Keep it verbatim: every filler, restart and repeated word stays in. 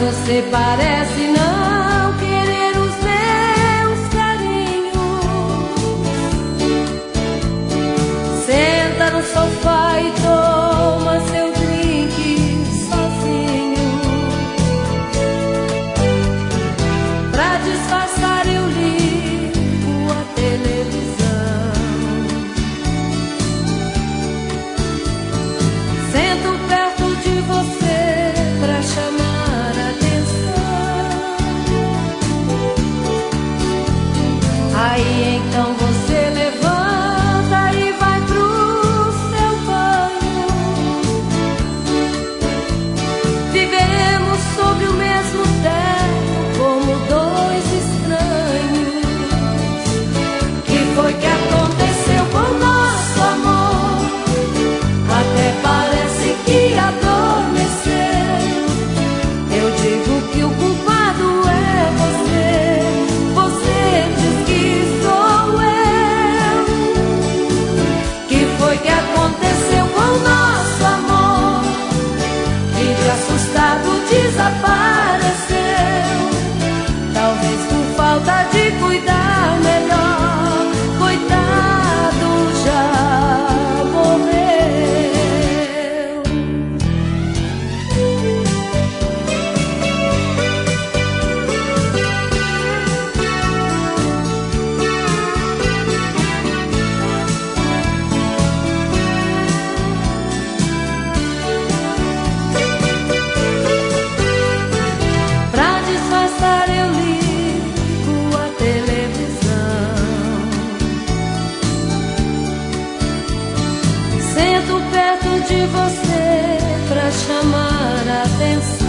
você parece não querer os meus carinhos. Senta no sofá e toma seu drink sozinho. Pra disfarçar eu ligo a televisão. Sento perto de você pra chamar a atenção. Aí então você levanta e vai pro seu banho. Viveremos sob o mesmo teto como dois estranhos. Que foi que aconteceu com nosso amor? Até parece que adormeceu. Eu digo que o culpado é você. Você diz que sou eu. Que foi que aconteceu com nosso amor? Que de assustado desapareceu. Talvez por falta de cuidar melhor. Coitado, já morreu. Pra disfarçar eu ligo a televisão. Sento perto de você pra chamar a atenção.